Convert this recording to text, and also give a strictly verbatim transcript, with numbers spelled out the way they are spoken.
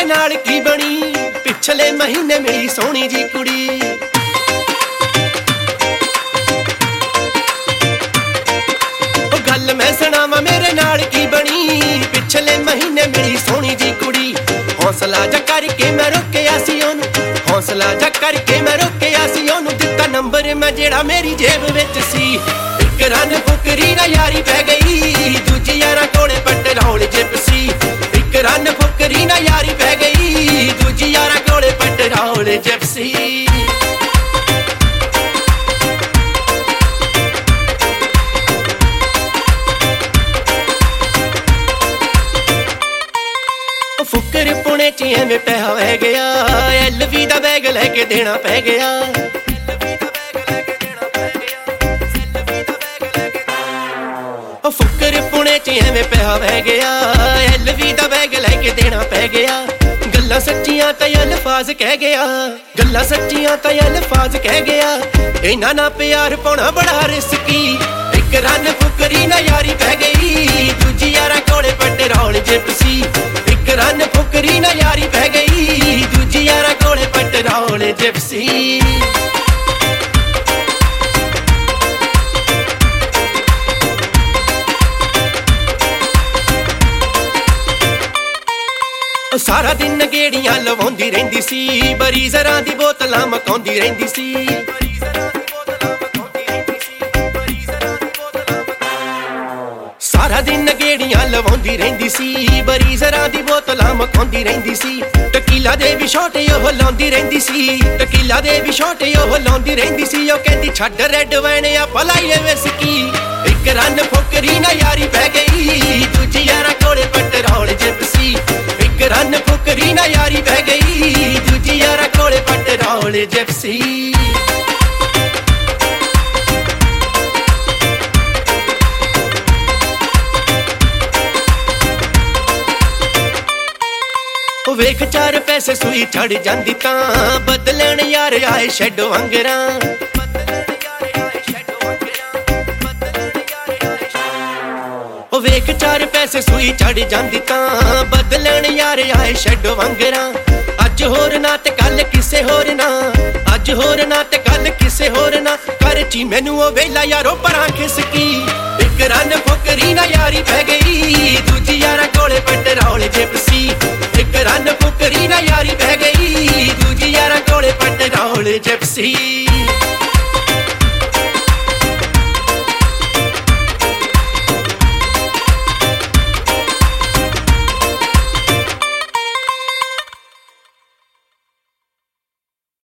नाल की बनी पिछले महीने मिली सोहनी जी कुड़ी। ओ गल मैं सुणावां मेरे नाल की बनी पिछले महीने मिली सोहनी जी कुड़ी। हौसला जा करके मैं रोकिया सी ओनू, हौसला जा करके मैं रोकिया सी ओनू। दिता नंबर मैं जेड़ा मेरी जेब विच सी। इक रन फुकरी ना यारी पै गई, दूजी यारां कोले पेट्रोल जिप्सी। इक रन फुकरी ना यारी पै गई, दूजी यारां कोले पेट्रोल जिप्सी। फुकर पुणे च एवें पैसा वह गया, एल वी दा बैग लैके देना पै गया। फुकर पुणे च एवें पैसा वह गया, एल वी दा बैग लैके देना पै गया। गल्लां सच्चियां ते अल्फाज कह गया, गल्लां सच्चियां ते अल्फाज कह गया। इन्हां नाल प्यार पाउणा बड़ा रिस्की। इक रन फुकरी ना यारी पै गई, दूजी यारां कोले पेट्रोल जिप्सी। इक रन फुकरी ना यारी पै गई, दूजी यारां कोले पेट्रोल जिप्सी। सारा दिन गेड़ियां लवाउंदी रहिंदी सी, बरीज़रां दी बोतलां मकाउंदी रहिंदी सी। सारा दिन गेड़ियां लवाउंदी रहिंदी सी, बरीज़रां दी बोतलां मकाउंदी रहिंदी सी। टकीला दे भी छोटे ओह लाउंदी रहिंदी सी, टकीला दे भी छोटे ओह लाउंदी रहिंदी सी। ओह कहंदी छड्ड रेड वाइन आ पलाईए विस्की। इक रन फुकरी ना यारी पै गई, दूजी यारां कोले पेट्रोल जिप्सी। इक रन फुकरी ना यारी पै गई, दूजी यारां कोले पेट्रोल जिप्सी। वेख चार पैसे सूई चढ़ जांदी तां, बदलण यार आए शैडो वांगरां। वेख चार पैसे सूई चढ़ जांदी तां, बदलण यार आए शैडो वांगरां। अज होर ना ते कल किसे होर ना, अज होर ना ते कल किसे होर ना। घर ची मैनू ओ वेला यारो परां खिसकी। इक रन फुकरी ना यारी पै गई, दूजी यारां कोले पेट्रोल जिप्सी। इक रन फुकरी ना यारी पै गई, दूजी यारां कोले पेट्रोल जिप्सी।